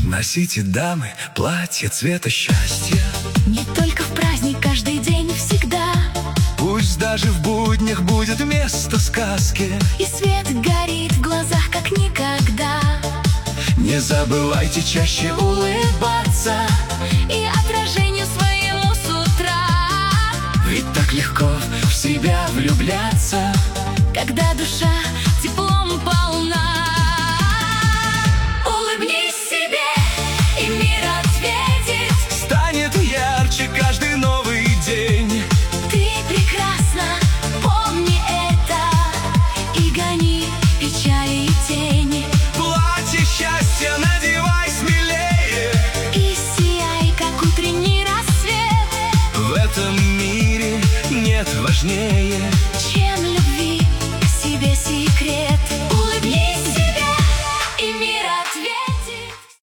Носите, дамы, платье цвета счастья. Не только в праздник, каждый день, всегда. Пусть даже в буднях будет место сказке, И свет горит в глазах, как никогда. не забывайте чаще улыбаться И отражению своему с утра. Ведь так легко в себя влюбляться, Когда душа теплом полна. Улыбнись себе, и мир ответит. станет ярче каждый новый день. Ты прекрасна, помни это. И гони печали и тени. Платье счастья надевай смелее. И сияй, как утренний рассвет. В этом мире нет важнее